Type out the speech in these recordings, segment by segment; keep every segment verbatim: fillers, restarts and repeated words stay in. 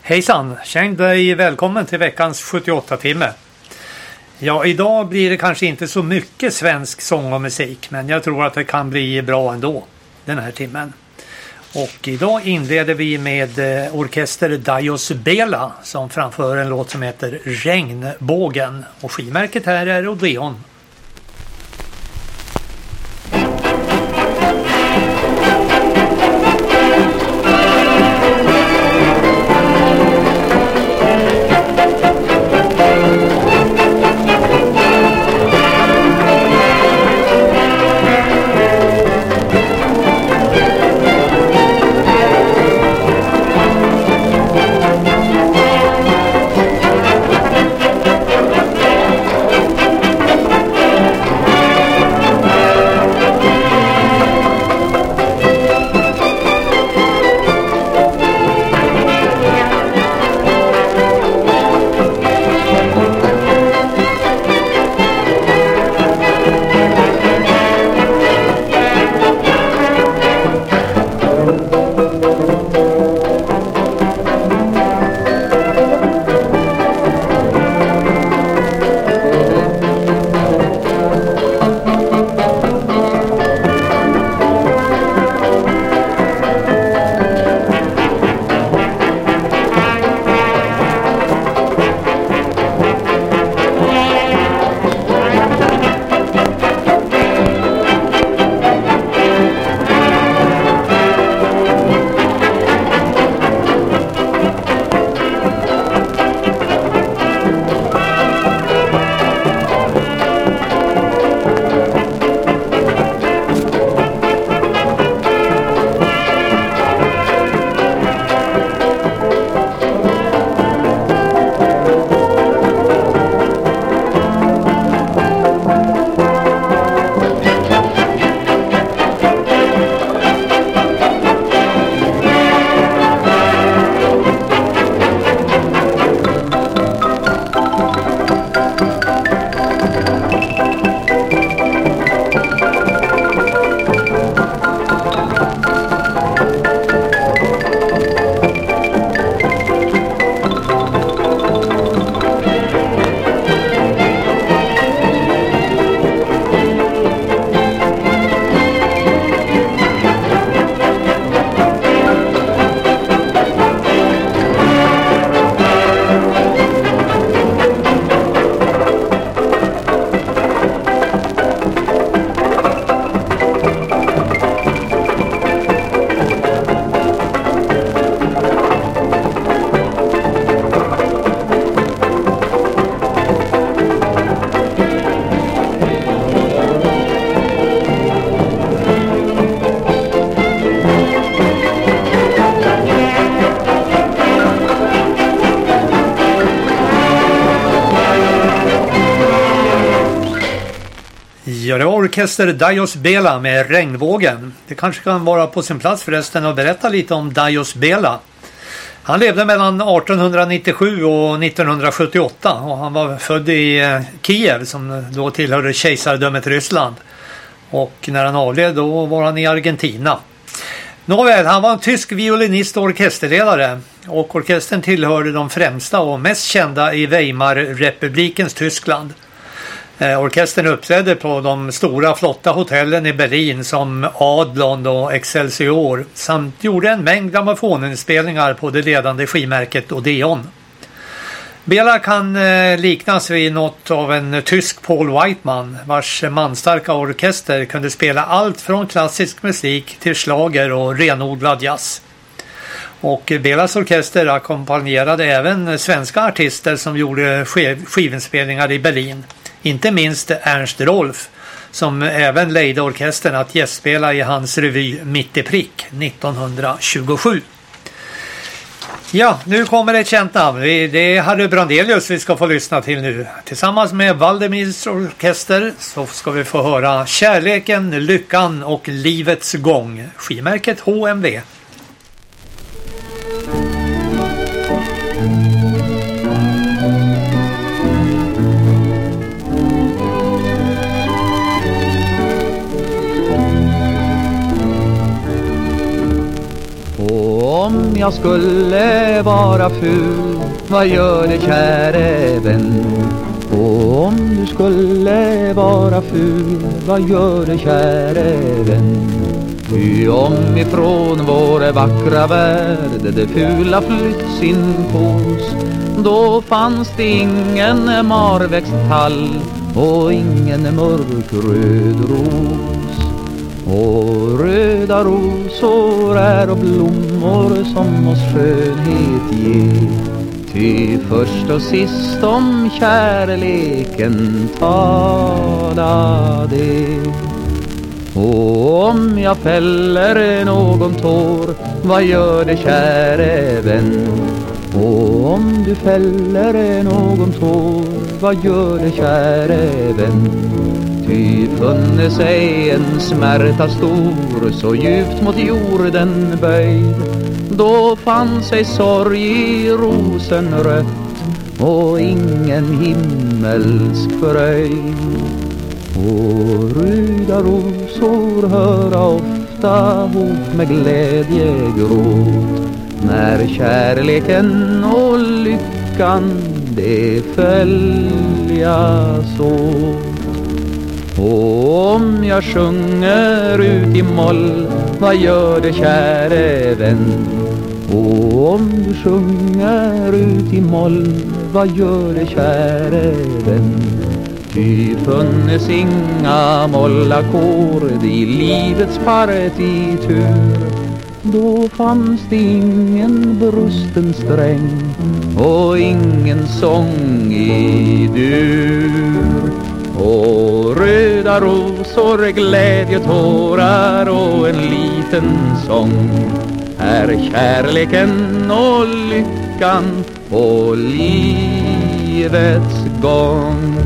Hejsan, känn dig välkommen till veckans sjuttioåtta timme. Ja, idag blir det kanske inte så mycket svensk sång och musik, men jag tror att det kan bli bra ändå den här timmen. Och idag inleder vi med eh, orkester Dajos Bela som framför en låt som heter Regnbågen. Och skivmärket här är Odeon. Ja, det var orkester Dajos Bela med Regnvågen. Det kanske kan vara på sin plats förresten att berätta lite om Dajos Bela. Han levde mellan arton nittiosju och nittonhundrasjuttioåtta och han var född i Kiev som då tillhörde kejsardömet Ryssland. Och när han avled då var han i Argentina. Nåväl, han var en tysk violinist och orkesterledare och orkestern tillhörde de främsta och mest kända i Weimarrepublikens Tyskland. Eh, orkestern uppträdde på de stora flotta hotellen i Berlin som Adlon och Excelsior samt gjorde en mängd grammofoninspelningar på det ledande skivmärket Odeon. Bela kan eh, liknas vid något av en tysk Paul Whiteman vars manstarka orkester kunde spela allt från klassisk musik till schlager och renodlad jazz. Och Belas orkester ackompanjerade även svenska artister som gjorde skiv- skivinspelningar i Berlin. Inte minst Ernst Rolf som även ledde orkestern att gästspela i hans revy Mitt i prick nittonhundratjugosju. Ja, nu kommer ett känt namn. Det är Harry Brandelius vi ska få lyssna till nu. Tillsammans med Valdemirs orkester så ska vi få höra Kärleken, lyckan och livets gång. Skivmärket H M V. Om jag skulle vara ful, vad gör det käre vän? Och om du skulle vara ful, vad gör det käre vän? Ty om ifrån vår vackra värld det fula flytt sin kos, då fanns det ingen marväxttall och ingen mörkröd ros. Och röda rosor är och blommor som oss skönhet ger, ty först och sist om kärleken talade. Och om jag fäller någon tår, vad gör det käre vän? Och om du fäller någon tår, vad gör det käre vän? Ty funne sig en smärta stor, så djupt mot jorden böjd, då fann sig sorg i rosenrött och ingen himmelsk fröjd. Och röda rosor höra ofta hot med glädjegråt, när kärleken och lyckan det följas åt. Och om jag sjunger ut i moll, vad gör det käre vän? Och om du sjunger ut i moll, vad gör det käre vän? Ty funnes inga mollakord i livets partitur, då fanns det ingen brusten sträng och ingen sång i dur. Och röda rosor, glädjetårar och en liten sång är kärleken och lyckan och livets gång.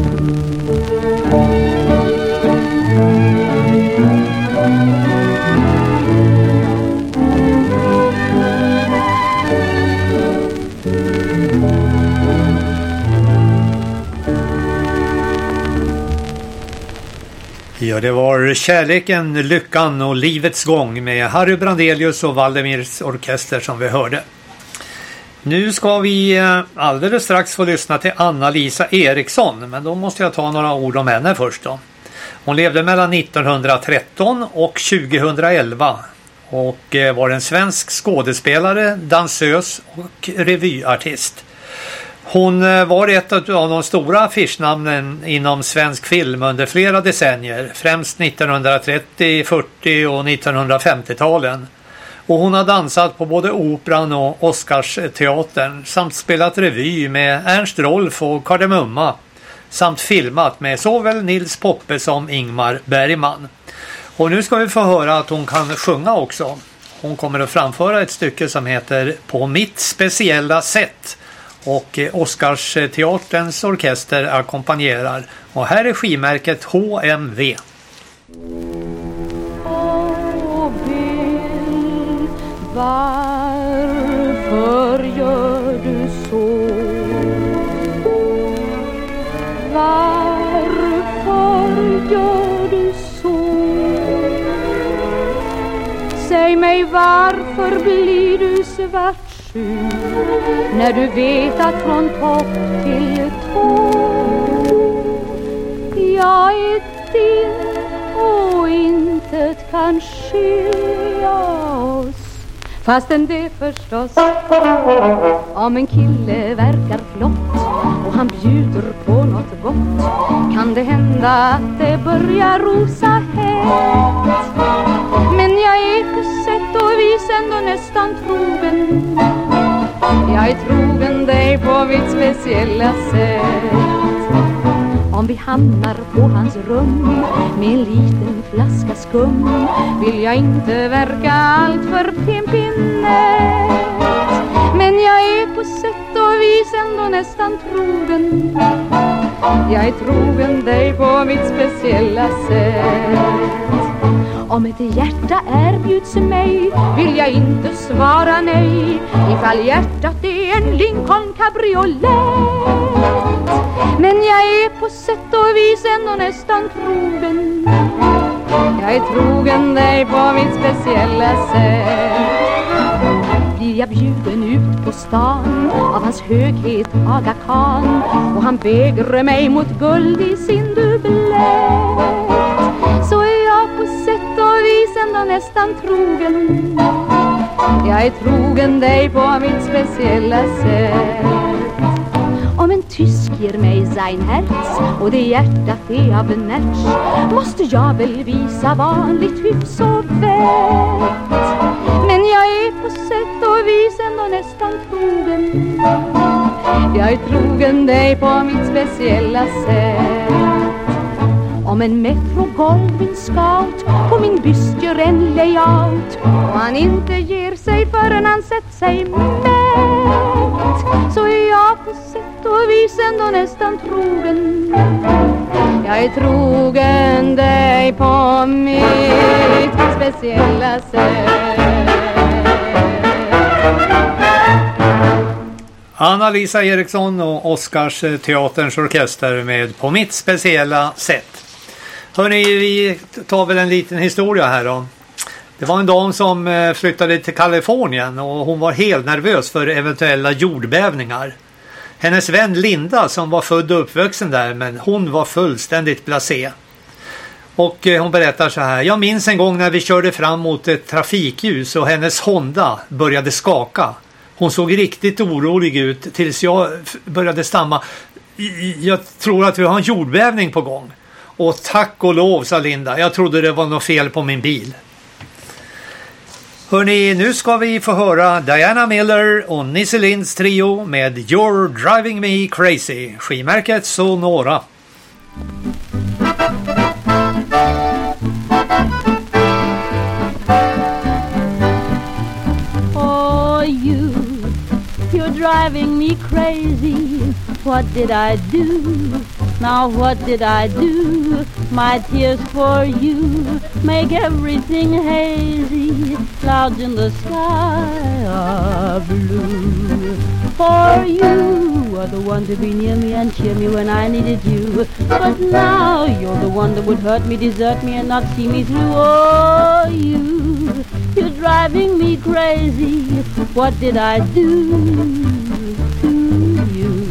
Ja, det var kärleken, lyckan och livets gång med Harry Brandelius och Valdemirs orkester som vi hörde. Nu ska vi alldeles strax få lyssna till Anna-Lisa Eriksson, men då måste jag ta några ord om henne först då. Hon levde mellan nittonhundratretton och tjugohundraelva och var en svensk skådespelare, dansös och revyartist. Hon var ett av de stora affischnamnen inom svensk film under flera decennier, främst nittonhundratrettio, fyrtio och nittonhundrafemtio-talen. Och hon har dansat på både operan och Oscarsteatern samt spelat revy med Ernst Rolf och Kardemumma samt filmat med såväl Nils Poppe som Ingmar Bergman. Och nu ska vi få höra att hon kan sjunga också. Hon kommer att framföra ett stycke som heter På mitt speciella sätt. Och Oscarsteaterns orkester ackompanjerar. Och här är skivmärket H M V. Åh, Bill, varför gör du så? Varför gör du så? Säg mig, varför blir du svart när du vet att från topp till tå jag är din och intet kan skilja oss. Fastän det förstås, om en kille verkar flott och han bjuder på något gott, kan det hända att det börjar rosa hett. Men jag är på sätt och vis ändå nästan trogen. Jag är trogen dig på mitt speciella sätt. Om vi hamnar på hans rum med en liten flaska skum, vill jag inte verka allt för pimpinett. Men jag är på sätt och vis ändå nästan trogen. Jag är trogen dig på mitt speciella sätt. Om ett hjärta erbjuds mig vill jag inte svara nej, ifall hjärtat är en Lincoln cabriolet. Men jag är på sätt och vis ändå nästan trogen. Jag är trogen dig på mitt speciella sätt. Blir jag bjuden ut på stan av hans höghet Aga Khan, och han bägrar mig mot guld i sin dubbelett. Så är jag på sätt och vis ändå nästan trogen. Jag är trogen dig på mitt speciella sätt. Om en tysk ger mig sein Herz och det hjärtat är av närts, måste jag väl visa vanligt hyfs och vett. Men jag är på sätt och vis ändå nästan trogen. Jag är trogen dig på mitt speciella sätt. Om en Metro Goldwyn Scout på min byst gör en layout och han inte ger sig förrän han sett sig mätt, så är jag på sätt och vis ändå nästan trogen. Jag är trogen dig på mitt speciella sätt. Anna-Lisa Eriksson och Oscars teaterns orkester med På mitt speciella sätt. Hörrni, vi tar väl en liten historia här då. Det var en dam som flyttade till Kalifornien och hon var helt nervös för eventuella jordbävningar. Hennes vän Linda som var född och uppvuxen där, men hon var fullständigt blasé. Och hon berättar så här: jag minns en gång när vi körde fram mot ett trafikljus och hennes Honda började skaka. Hon såg riktigt orolig ut tills jag började stamma. Jag tror att vi har en jordbävning på gång. Och tack och lov, sa Linda. Jag trodde det var något fel på min bil. Hörrni, nu ska vi få höra Diana Miller och Nisse Linds trio med You're Driving Me Crazy. Skimärket Sonora. Oh, you, you're driving me crazy. What did I do? Now what did I do? My tears for you make everything hazy. Clouds in the sky are blue. For you are the one to be near me and cheer me when I needed you. But now you're the one that would hurt me, desert me and not see me through. Oh, you, you're driving me crazy. What did I do to you?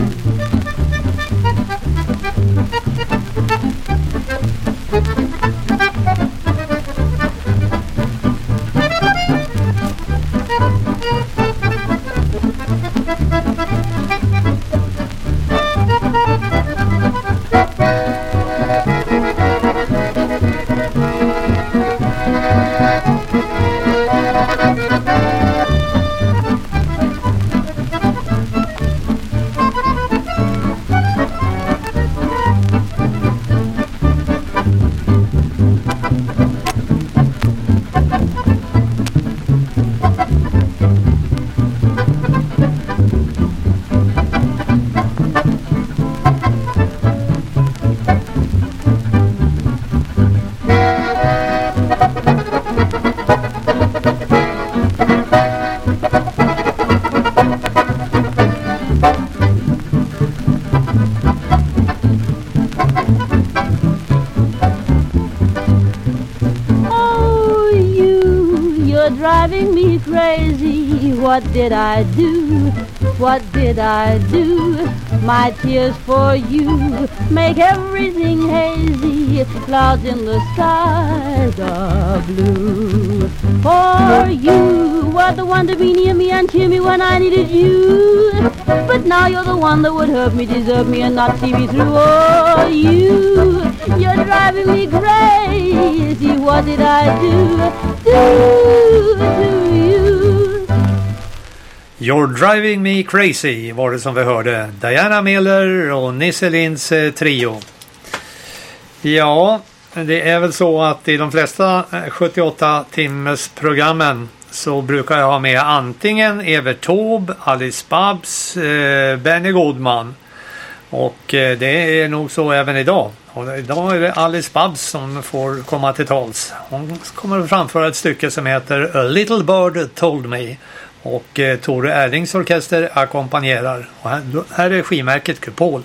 Driving me crazy. What did I do? What did I do? My tears for you make everything hazy. Clouds in the skies are blue. For you were the one to be near me and cheer me when I needed you. But now you're the one that would hurt me, desert me and not see me through. Oh, you, you're driving me crazy. What did I do? Do to you? You're Driving Me Crazy var det som vi hörde. Diana Miller och Nisse Linds trio. Ja, det är väl så att i de flesta sjuttioåtta timmars programmen så brukar jag ha med antingen Evert Taube, Alice Babs, eh, Benny Goodman. Och eh, det är nog så även idag. Och idag är det Alice Babs som får komma till tals. Hon kommer att framföra ett stycke som heter A Little Bird Told Me. Och eh, Tore Erlings orkester ackompanjerar. Och här, här är skimärket Kupol.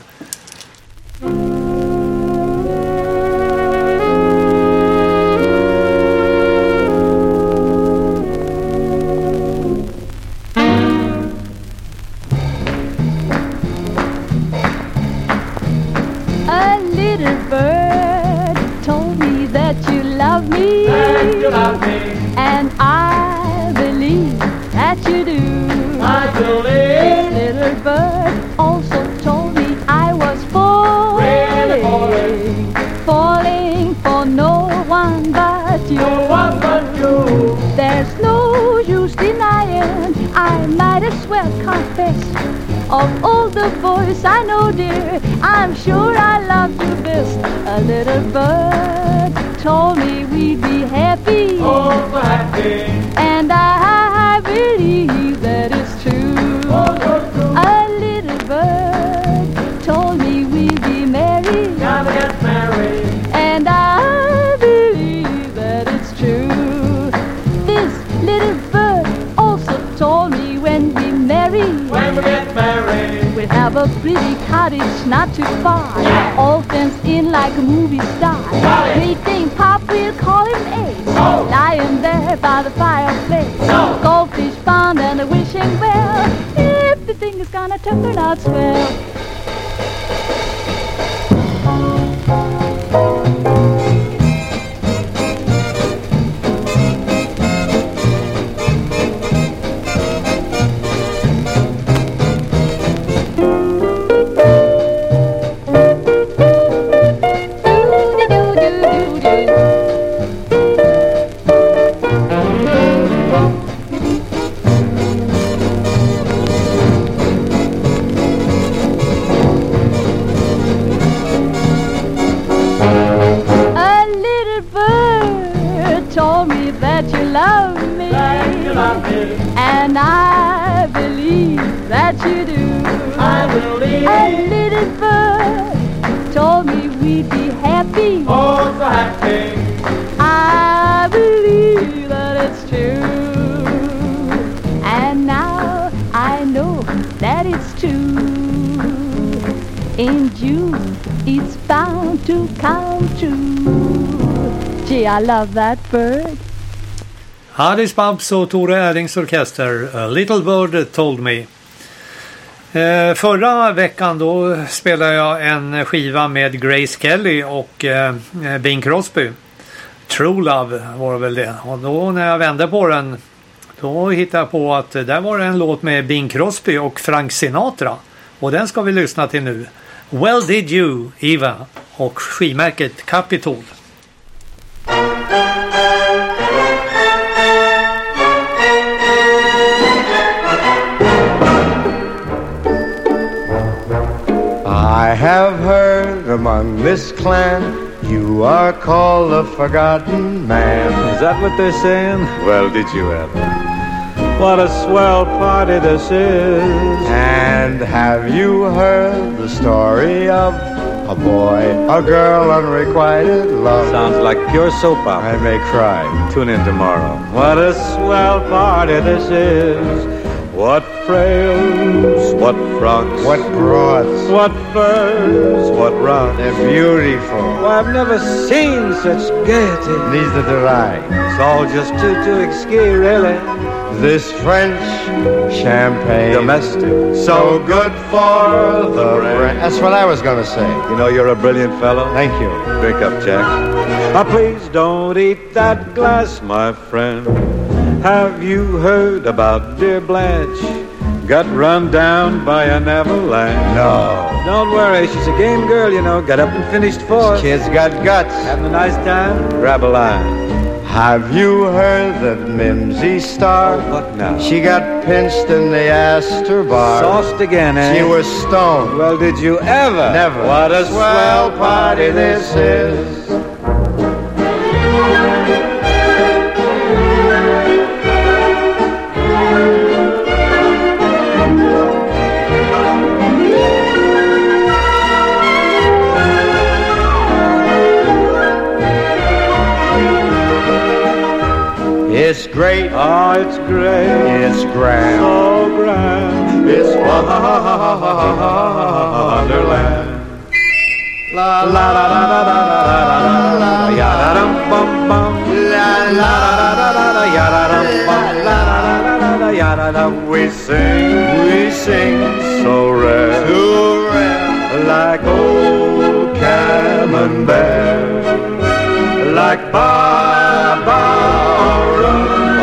little bird told me that you love me, that you love me, and I believe that you do. I believe. Little bird also told me I was falling, Really falling. falling for no one but you. No one but you. There's no use denying, I might as well confess. Of all the boys I know, dear, I'm sure I love you best. A little bird told me we'd be happy, Oh, so happy. and I believe that it's true. Oh, so true. A little bird told me we'd be married, Gonna get married. and I believe that it's true. This little bird also told me when we marry, When we get married. we'll have a pretty cottage not too far, Yeah. all fenced in like a movie star. Got it. We think Pop will call him Ace, No. lying there by the fireplace. No. Goldfish pond and a wishing well, everything is gonna turn out swell. A little bird told me that you love me, That you love me. and I believe that you do. I believe. A little bird told me we'd be happy, Oh, so happy. I believe that it's true. And now I know that it's true. In June, it's bound to come true. Gee, I love that bird. Alice Babs och Tore Erlings orkester, A Little Bird Told Me. Eh, förra veckan då spelade jag en skiva med Grace Kelly och eh, Bing Crosby. True Love var väl det. Och då när jag vände på den, då hittade jag på att där var det en låt med Bing Crosby och Frank Sinatra. Och den ska vi lyssna till nu. Well Did You, Eva, och skivmärket Capitol. I have heard among this clan you are called the Forgotten Man. Is that what they're saying? Well, did you ever? What a swell party this is. And have you heard the story of a boy, a girl, unrequited love? Sounds like pure soap opera. I may cry. Tune in tomorrow. What a swell party this is. What frails, what frocks, What broads, what furs, what rocks. they're beautiful. Why, I've never seen such gaiety. Neither did I. It's all just too, too exquisite, really. This French champagne, Domestic. so good for the brain. That's what I was going to say. You know you're a brilliant fellow. Thank you. Drink up, Jack. Ah, please don't eat that glass, my friend. Have you heard about dear Blanche? Got run down by an avalanche. No. Don't worry, she's a game girl, you know. Got up and finished fourth. Kids got guts. Having a nice time? Grab a line. Have you heard that Mimsy Star? What now? She got pinched in the Astor bar. Sauced again, eh? She was stoned. Well, did you ever? Never. What a swell party this is. It's great. Oh, it's great. It's grand. So grand. It's Wonderland. La la la la la la la la la Ya da dum bum bum. la la Ya da dum bum. La la la la la ya da dum. We sing, we sing So rare. to rare Like old camel polar bear, like Barbara.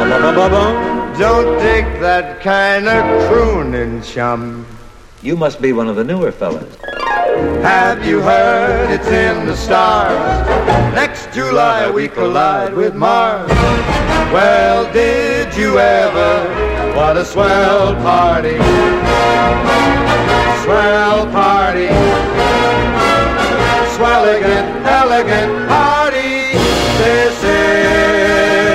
Don't take that kind of crooning, chum. You must be one of the newer fellas. Have you heard it's in the stars? Next July we collide with Mars. Well, did you ever? What a swell party. Swell party. Swelligant, elegant party. This is.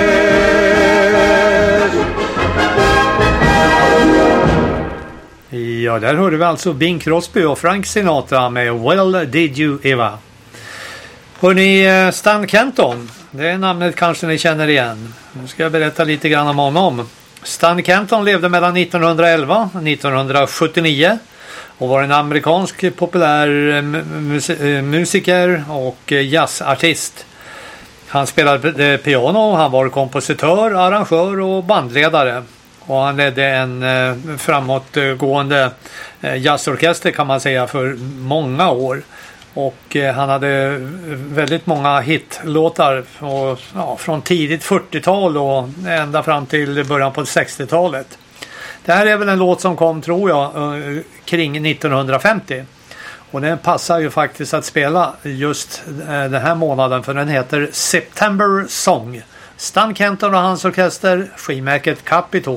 Ja, där hörde vi alltså Bing Crosby och Frank Sinatra med Well Did You Eva. Hörrni, Stan Kenton, det namnet kanske ni känner igen. Nu ska jag berätta lite grann om honom. Stan Kenton levde mellan nittonhundraelva och nittonhundrasjuttionio och var en amerikansk populär mus- musiker och jazzartist. Han spelade piano, han var kompositör, arrangör och bandledare. Och han ledde en eh, framåtgående eh, jazzorkester kan man säga för många år. Och eh, han hade väldigt många hitlåtar och, ja, från tidigt fyrtiotal och ända fram till början på sextiotalet. Det här är väl en låt som kom, tror jag, eh, kring nittonhundrafemtio. Och den passar ju faktiskt att spela just eh, den här månaden, för den heter September Song. Stan Kenton och hans orkester, skivmärket Capitol.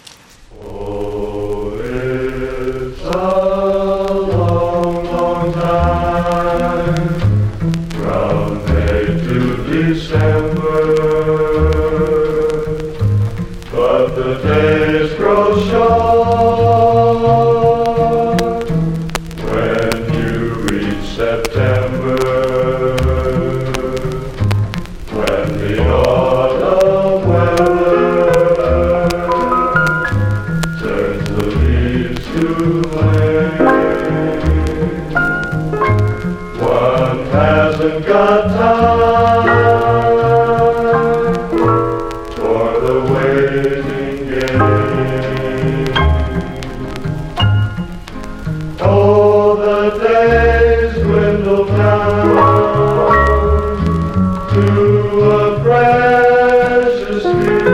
Oh, it's a long, long time from May to December, but the days grow short when you reach September, when the autumn weather turns the leaves to flame. One hasn't got time for the waiting game. Oh, the days dwindle down to a precious few.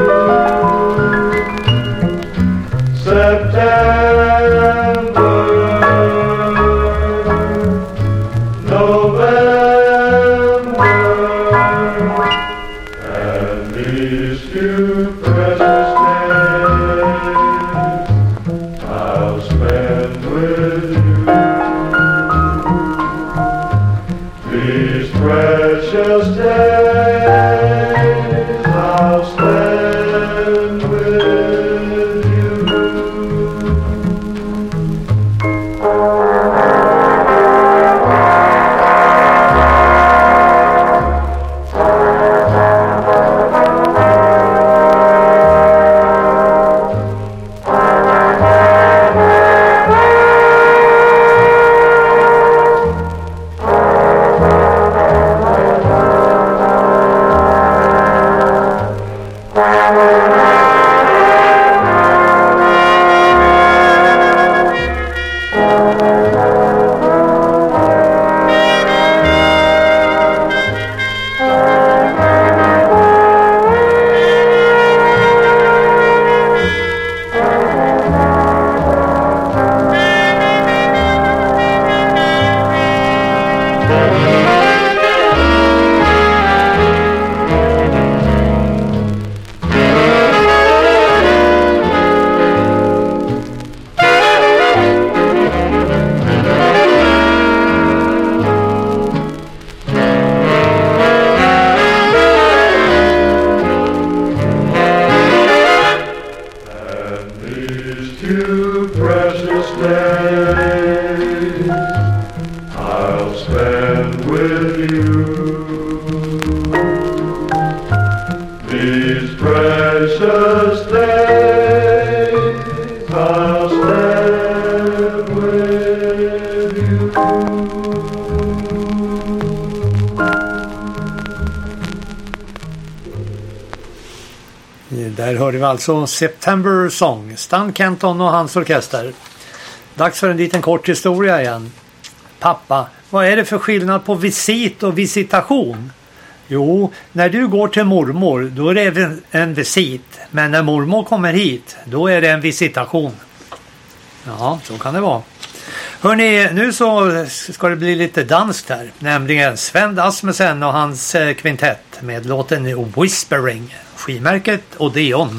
September, November, and these few precious days I'll spend with you. These precious days I'll spend with you. Där hörde vi alltså September Song, Stan Kenton och hans orkester. Dags för en liten kort historia igen. Pappa Vad är det för skillnad på visit och visitation? Jo, när du går till mormor då är det en visit. Men när mormor kommer hit då är det en visitation. Ja, så kan det vara. Hörrni, nu så ska det bli lite danskt här. Nämligen Sven Asmussen och hans kvintett med låten Whispering. Skivmärket Odeon.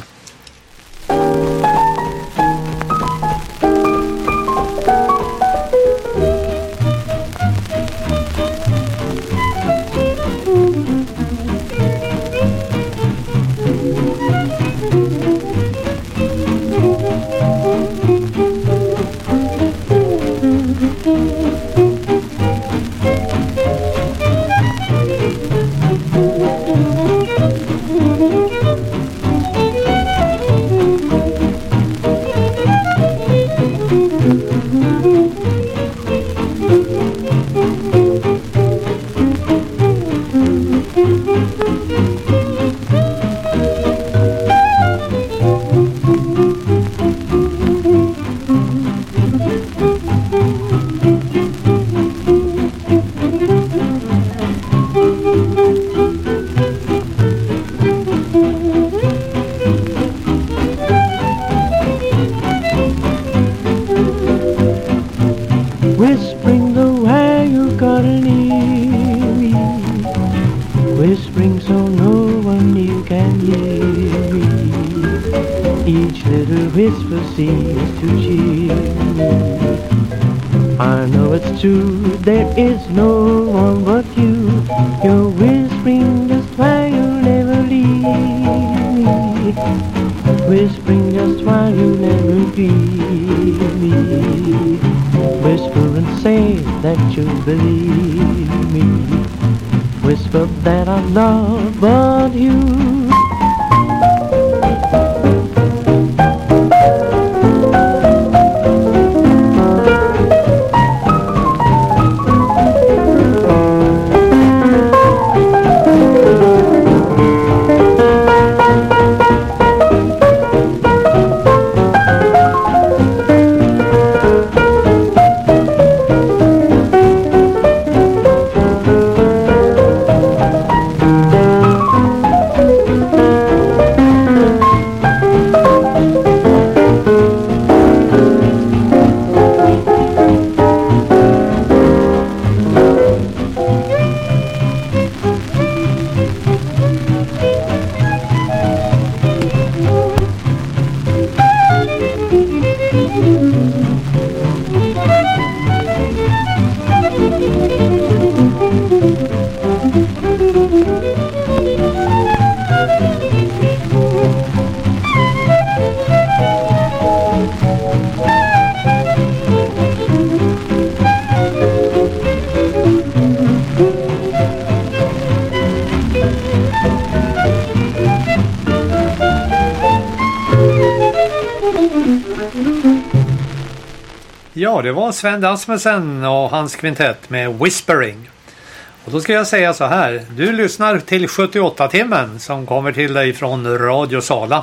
Ja, det var Sven Asmussen och hans kvintett med Whispering. Och då ska jag säga så här. Du lyssnar till sjuttioåtta-timmen som kommer till dig från Radio Sala.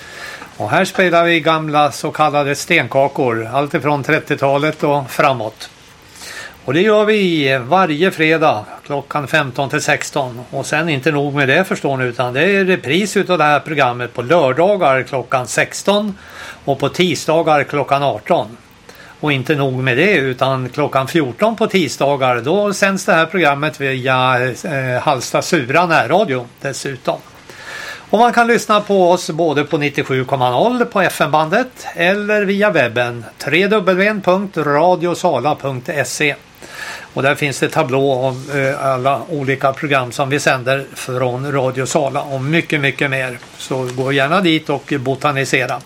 Och här spelar vi gamla så kallade stenkakor. Allt ifrån trettiotalet och framåt. Och det gör vi varje fredag klockan femton till sexton. Och sen inte nog med det förstår ni, utan det är repris utav det här programmet på lördagar klockan sexton. Och på tisdagar klockan arton. Och inte nog med det, utan klockan fjorton på tisdagar då sänds det här programmet via eh, Halsta Sura närradio dessutom. Och man kan lyssna på oss både på nittiosju komma noll på F M-bandet eller via webben w w w punkt radiosala punkt se. Och där finns det tablå om eh, alla olika program som vi sänder från Radio Sala och mycket mycket mer. Så gå gärna dit och botanisera.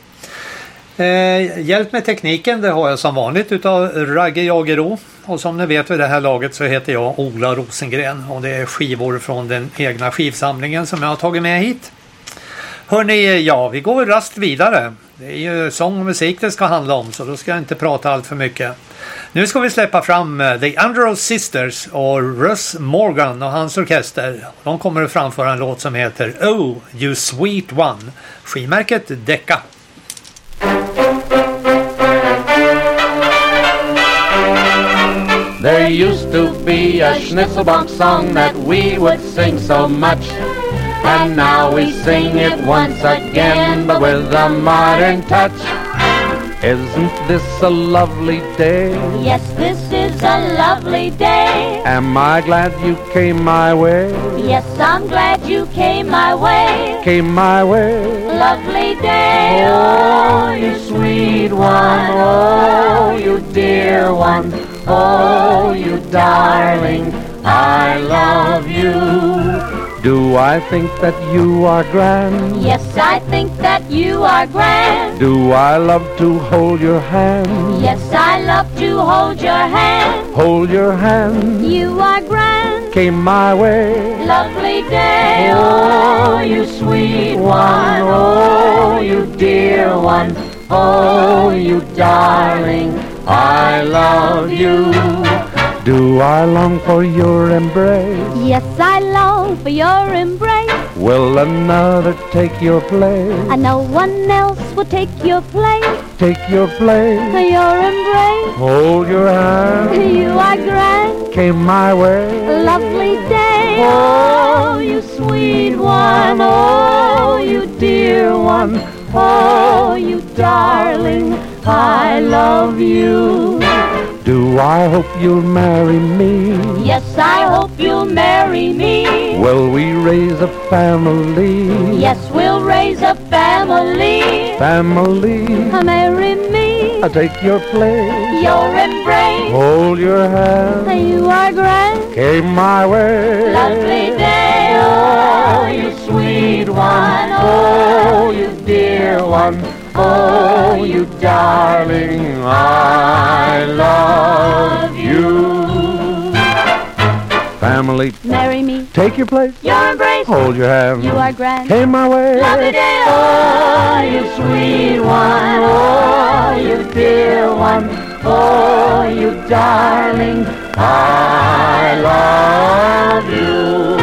Eh, hjälp med tekniken, det har jag som vanligt utav Ragge Jagero. Och som ni vet vid det här laget så heter jag Ola Rosengren. Och det är skivor från den egna skivsamlingen som jag har tagit med hit. Hörrni, ja, vi går rast vidare. Det är ju sång och musik det ska handla om, så då ska jag inte prata allt för mycket. Nu ska vi släppa fram The Andros Sisters och Russ Morgan och hans orkester. De kommer att framföra en låt som heter Oh, You Sweet One. Skivmärket Decca. There used to be a Schnitzelbank song that we would sing so much, and now we sing it once again, but with a modern touch. Isn't this a lovely day? Yes, this is a lovely day. Am I glad you came my way? Yes, I'm glad you came my way. Came my way. Lovely day. Oh, you sweet one. Oh, you dear one. Oh, you darling, I love you. Do I think that you are grand? Yes, I think that you are grand. Do I love to hold your hand? Yes, I love to hold your hand. Hold your hand. You are grand. Came my way. Lovely day. Oh, you sweet one. Oh, you dear one. Oh, you darling, I love you. Do I long for your embrace? Yes, I long for your embrace. Will another take your place? And no one else will take your place. Take your place. Your embrace. Hold your hand. You are grand. Came my way. Lovely day. Oh, you sweet one. Oh, you dear one. Oh, you darling, I love you. Do I hope you'll marry me? Yes, I hope you'll marry me. Will we raise a family? Yes, we'll raise a family. Family. Marry me. I take your place. Your embrace. Hold your hand. You are grand. Came my way. Lovely day. Oh, you sweet one. Oh, you dear one. Oh, you darling, I love you. Family. Marry me. Take your place. Your embrace. Hold your hand. You are grand. Came my way. Lovely day. Oh, you sweet one. Oh, you dear one. Oh, you darling, I love you.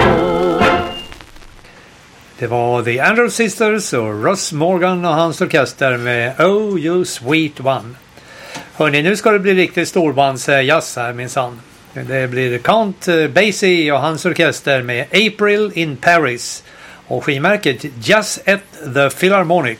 Det var The Andrews Sisters och Russ Morgan och hans orkester med Oh You Sweet One. Hörrni, nu ska det bli riktigt storbandsjazz här minsann. Det blir Count Basie och hans orkester med April in Paris och skivmärket Jazz at the Philharmonic.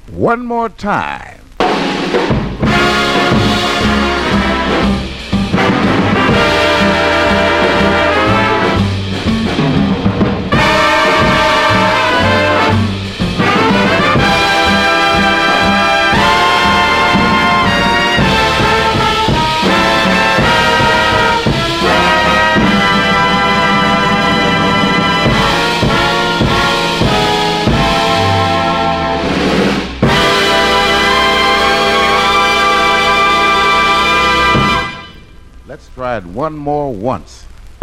one more time. Let's try it one more once.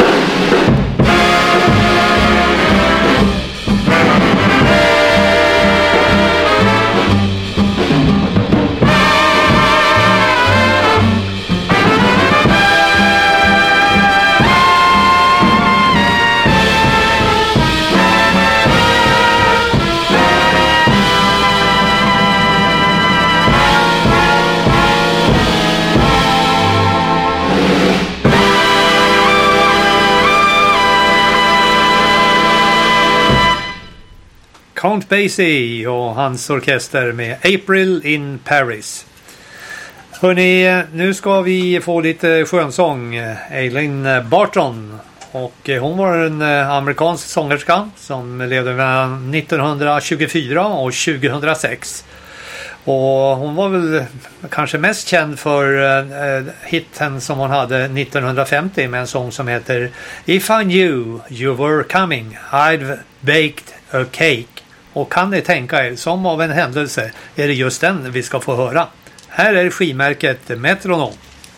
Count Basie och hans orkester med April in Paris. Hörrni, nu ska vi få lite skönsång. Aileen Barton. Och hon var en amerikansk sångerska som levde mellan nittonhundratjugofyra och tjugohundrasex. Och hon var väl kanske mest känd för eh, hitten som hon hade nittonhundrafemtio med en sång som heter If I knew you were coming, I'd baked a cake. Och kan ni tänka er, som av en händelse är det just den vi ska få höra. Här är skimärket Metronom.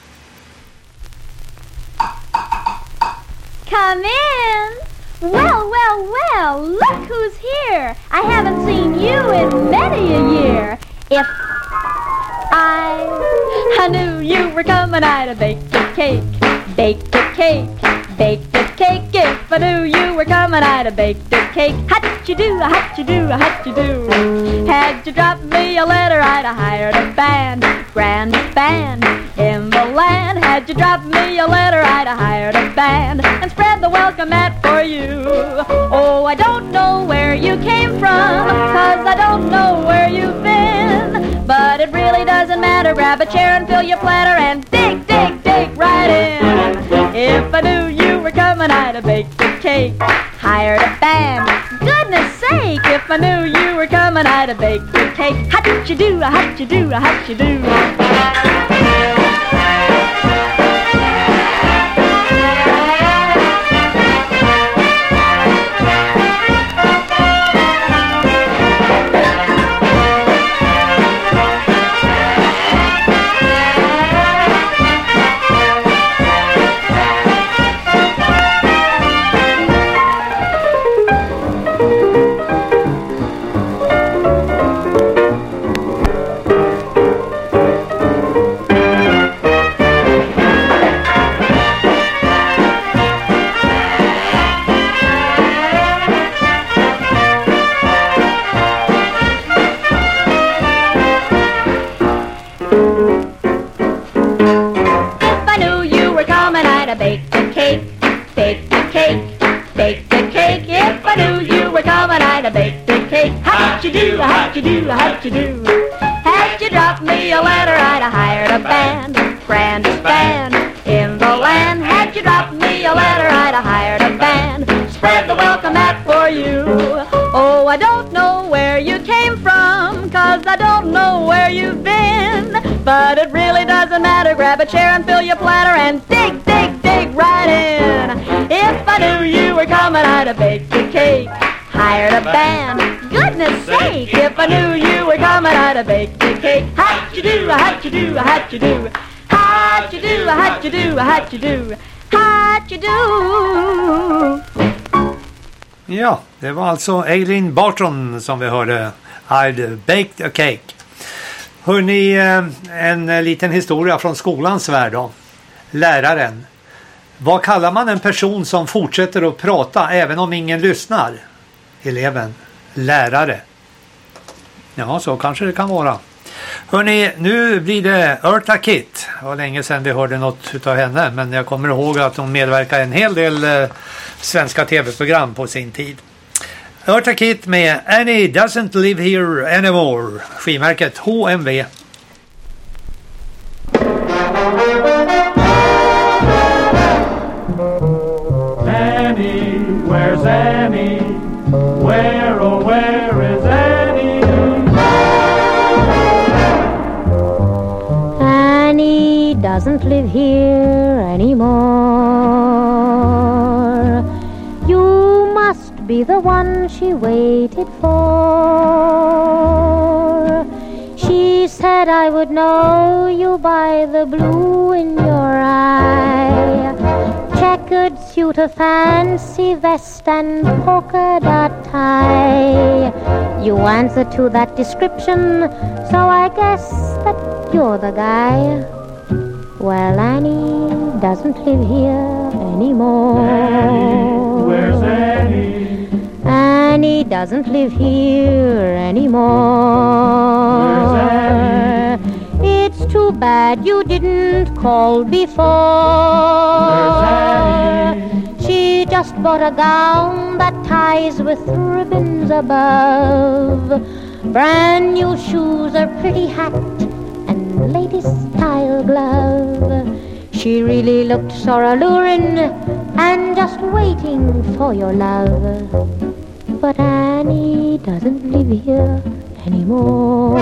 Come in! Well, well, well, look who's here! I haven't seen you in many a year. If I, I knew you were coming, I'd have baked a cake, baked a cake, baked a cake. If I knew you were coming, I'd have baked a cake. How'd you do, how'd you do, how'd you do? Had you dropped me a letter, I'd have hired a band, grandest band in the land. Had you dropped me a letter, I'd have hired a band and spread the welcome mat for you. Oh, I don't know where you came from, cause I don't know where you've been. But it really doesn't matter, grab a chair and fill your platter and dig, dig, dig right in. If I knew you were coming, I'd have baked a cake, hired a band. Goodness sake, if I knew you were coming, I'd have baked a cake. How'd you do, how'd you do, how'd you do? How'd you do, how'd you do, how'd you do? Had you dropped me a letter, I'd have hired a band, grandest band in the land. Had you dropped me a letter, I'd have hired a band, spread the welcome mat for you. Oh, I don't know where you came from, cause I don't know where you've been. But it really doesn't matter, grab a chair and fill your platter and dig, dig, dig right in. If I knew you were coming, I'd have baked a cake, hired a band. Goodness sake, if I knew you were coming, I'd have baked a cake. How'd you do, how'd you do, how'd you do? How'd you do, how'd you do, how'd you do? How'd you do? Ja, det var alltså Aileen Barton som vi hörde. I'd baked a cake. Hörrni, en liten historia från skolans värld då. Läraren. Vad kallar man en person som fortsätter att prata även om ingen lyssnar? Eleven. Lärare. Ja, så kanske det kan vara. Hörrni, nu blir det Eartha Kitt. Det var länge sedan vi hörde något utav henne, men jag kommer ihåg att hon medverkade i en hel del eh, svenska tv-program på sin tid. Eartha Kitt med Annie Doesn't Live Here Anymore. Skivmärket H M V. Annie, where's Annie? Where, oh where is Annie? Annie doesn't live here anymore. You must be the one she waited for. She said I would know you by the blue in your eye. Checkered suit of fancy vest and polka dot tie. You answer to that description, so I guess that you're the guy. Well, Annie doesn't live here anymore. Annie, where's Annie? Annie doesn't live here anymore. Where's Annie? It's too bad you didn't call before. Where's Annie? She just bought a gown that ties with ribbons above, brand new shoes, a pretty hat, and latest style glove. She really looked so alluring and just waiting for your love. But Annie doesn't live here anymore.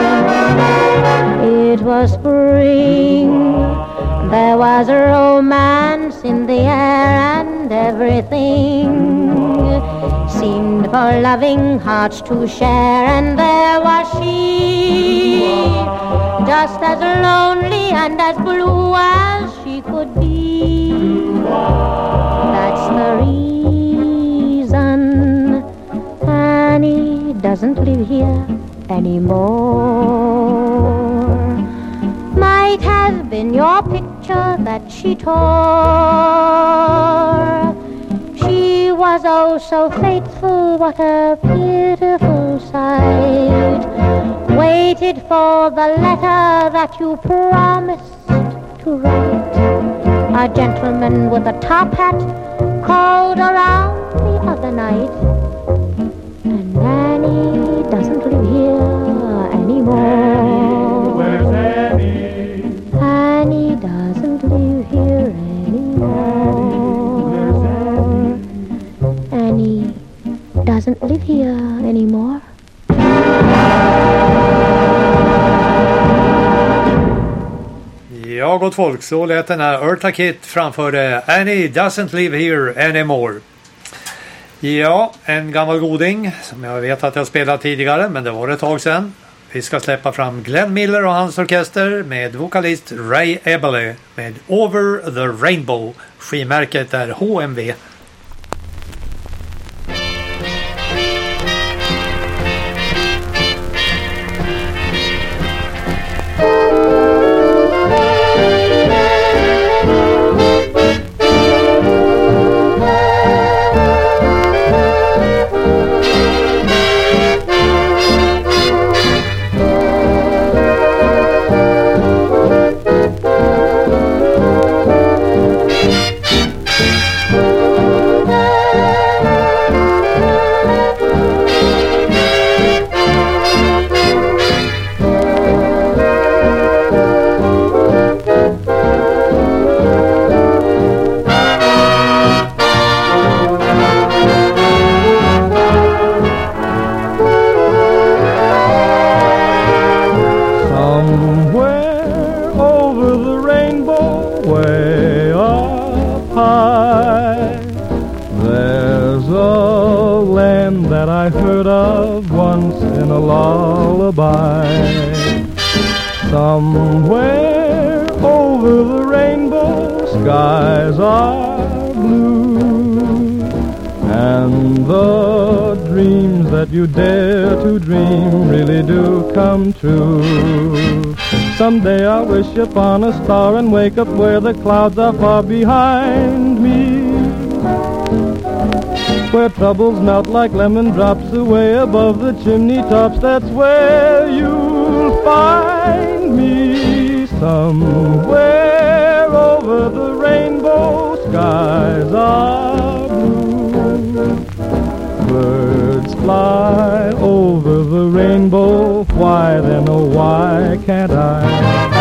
It was spring, there was a romance in the air, and everything seemed for loving hearts to share. And there was she, just as lonely and as blue as she could be. That's the reason Annie doesn't live here anymore. Might have been your picture that she tore. She was oh so faithful, what a pitiful sight. Waited for the letter that you promised to write. A gentleman with a top hat called around the other night. And Annie doesn't live here anymore. Annie, where's Annie? Annie doesn't live here anymore. Annie doesn't live here anymore. Ja, gott folk, så lät den här Eartha Kitt framförde Annie Doesn't Live Here Anymore. Ja, en gammal goding som jag vet att jag spelat tidigare, men det var ett tag sedan. Vi ska släppa fram Glenn Miller och hans orkester med vokalist Ray Eberle med Over the Rainbow. Skivmärket är H M V. Somewhere over the rainbow, skies are blue, and the dreams that you dare to dream really do come true. Someday I'll wish upon a star and wake up where the clouds are far behind me, where troubles melt like lemon drops away above the chimney tops. That's where you'll find me. Somewhere over the rainbow, skies are blue. Birds why then, oh why can't I?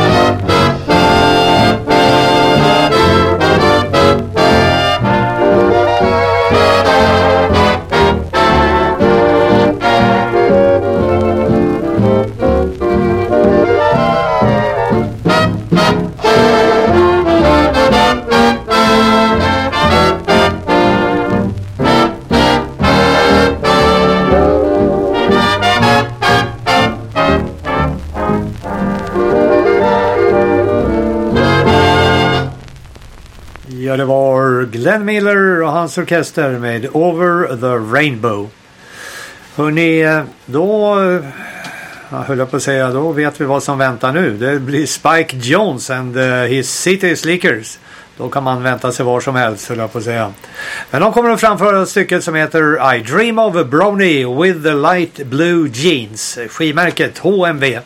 Ja, det var Glenn Miller och hans orkester med Over the Rainbow. Hörrni, då jag höll på att säga, då vet vi vad som väntar nu. Det blir Spike Jones and uh, his City Slickers. Då kan man vänta sig var som helst, höll jag på att säga. Men de kommer att framföra ett stycke som heter I Dream of a Brownie with the Light Blue Jeans. Skivmärket H M V.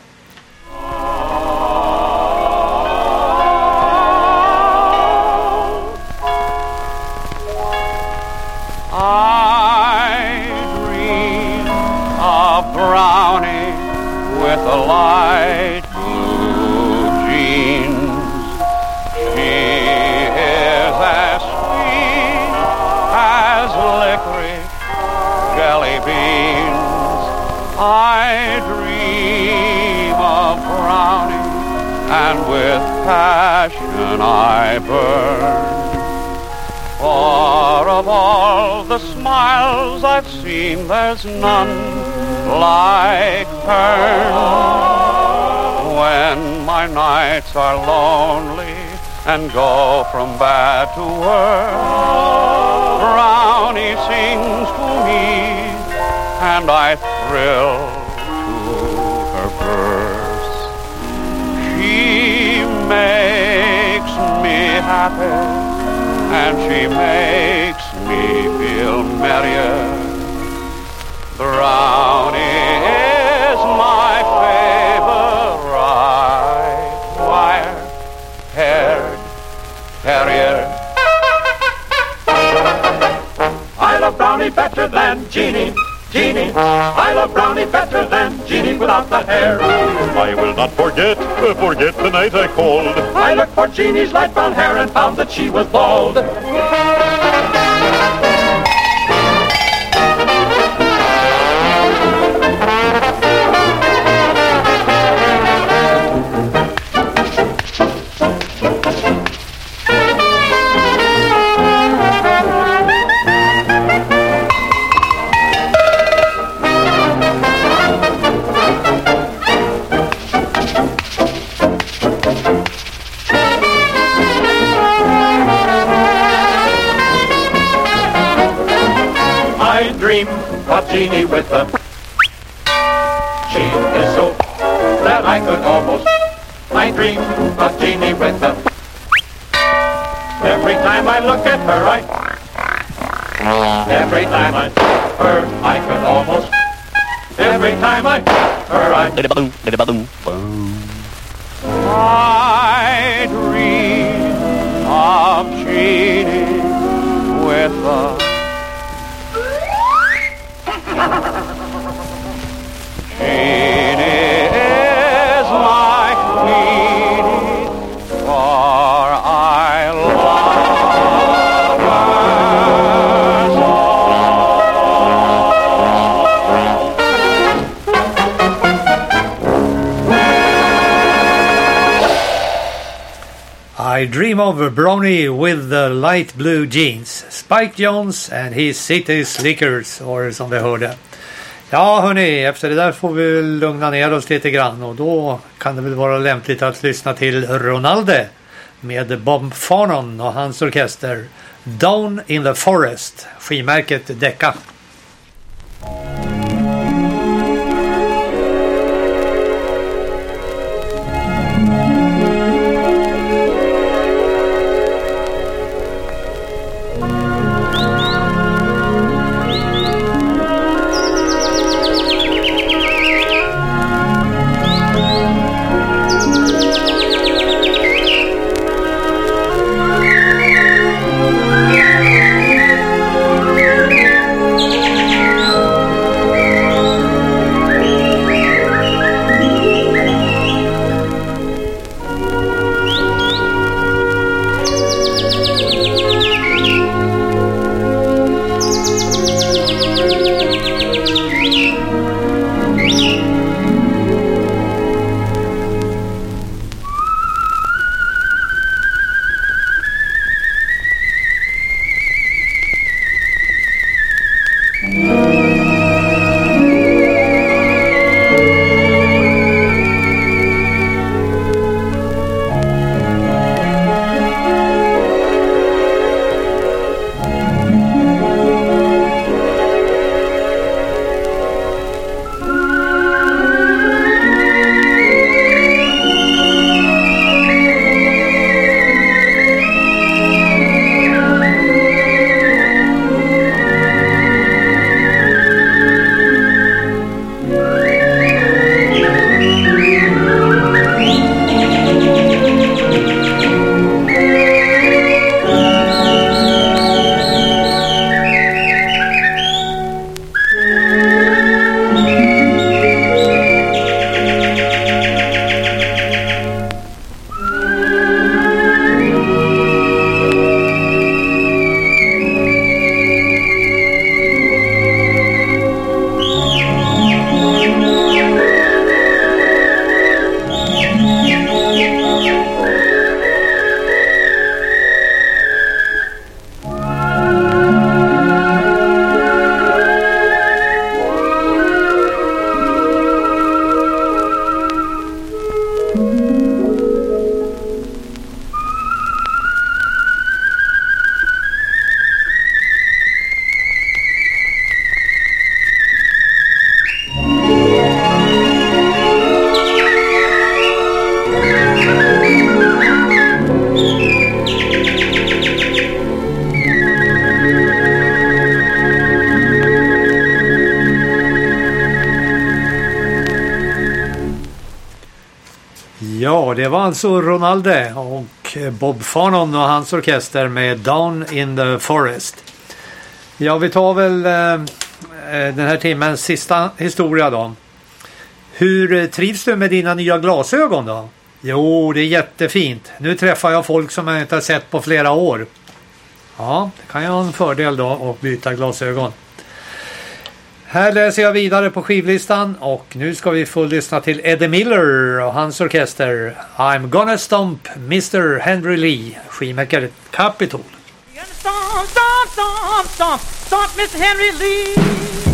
Brownie with the light blue jeans. She is as sweet as licorice jelly beans. I dream of Brownie, and with passion I burn. For of all the smiles I've seen, there's none like her. When my nights are lonely and go from bad to worse, Brownie sings to me and I thrill to her verse. She makes me happy and she makes me feel merrier. Brownie is my favorite wire-haired terrier. I love Brownie better than Jeannie, Jeannie. I love Brownie better than Jeannie without the hair. I will not forget, uh, forget the night I called. I looked for Jeannie's light brown hair and found that she was bald. Of Jeannie with the she is so that I could almost I dream of Jeannie with the every time I look at her I every time I her I could almost every time I her I I dream of Jeannie with the Jeannie is my queenie, for I love her so. I Dream of a Brownie with the Light Blue Jeans. Spike Jones and his City Slickers, var det som vi hörde. Ja hörni, efter det där får vi lugna ner oss lite grann och då kan det väl vara lämpligt att lyssna till Ronaldo med Bob Farnon och hans orkester Down in the Forest, skivmärket Decca. Ja, det var alltså Ronaldo och Bob Farnon och hans orkester med Down in the Forest. Ja, vi tar väl eh, den här timmens sista historia då. Hur trivs du med dina nya glasögon då? Jo, det är jättefint. Nu träffar jag folk som jag inte har sett på flera år. Ja, det kan ju ha en fördel då att byta glasögon. Här läser jag vidare på skivlistan och nu ska vi få lyssna till Eddie Miller och hans orkester I'm gonna stomp mister Henry Lee, skivmäkare Capitol. Stomp, stomp, stomp, stomp, stomp mister Henry Lee.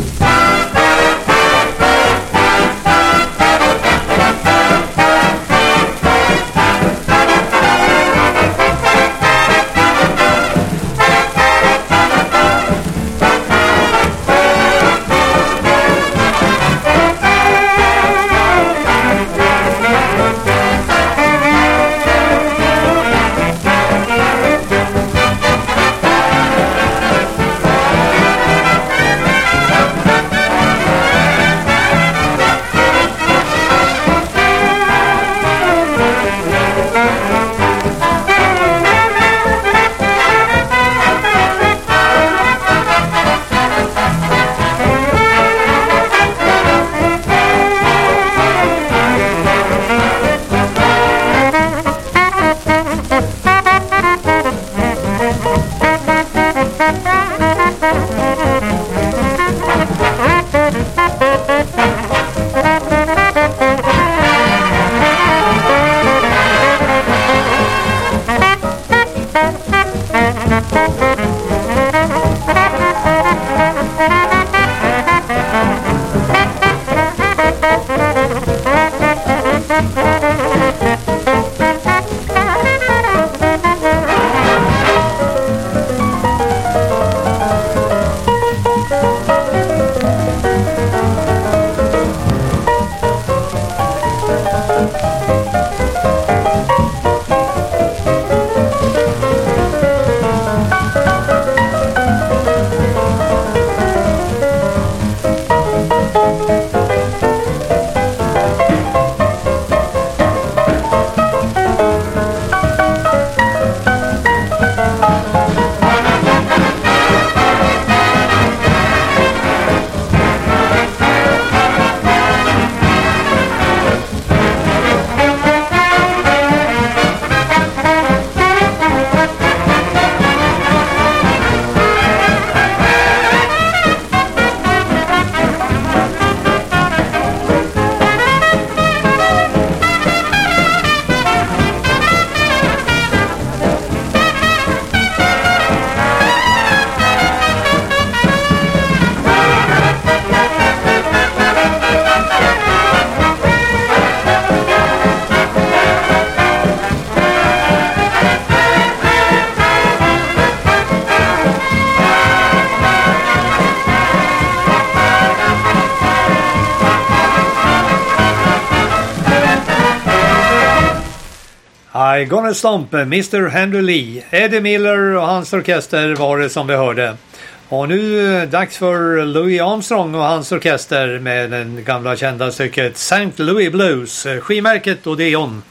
I gonna stomp mister Henry Lee. Eddie Miller och hans orkester var det som vi hörde. Och nu dags för Louis Armstrong och hans orkester med den gamla kända stycket Saint Louis Blues, skivmärket Odeon.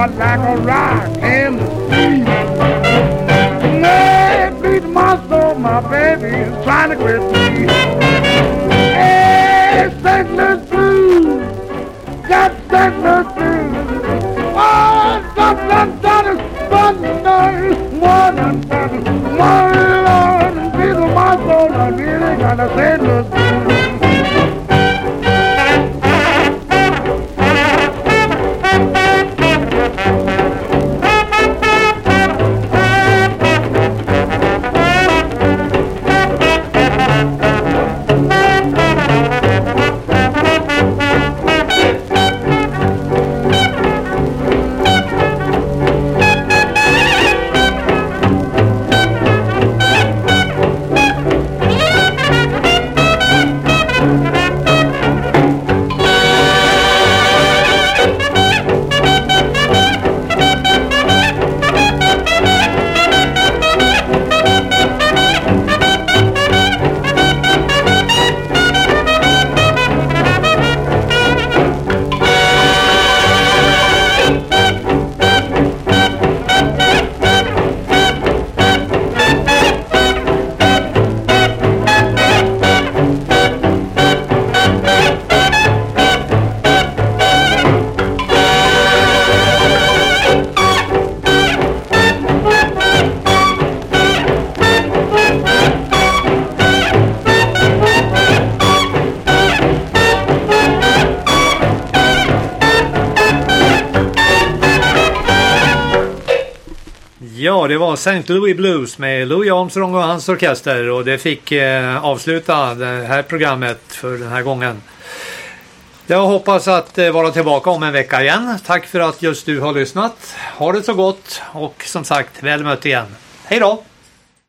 heart like a rock in the street. Hey, beat my soul, my baby is trying to quit me. Hey, Saint Louis blues, got Saint Louis blues. Oh, something done is thunder, more than thunder, more Lord, and beat my soul, I really got a Saint Louis blues. Ja, det var Saint Louis Blues med Louis Armstrong och hans orkester, och det fick eh, avsluta det här programmet för den här gången. Jag hoppas att eh, vara tillbaka om en vecka igen. Tack för att just du har lyssnat. Ha det så gott och som sagt, väl mött igen. Hej då!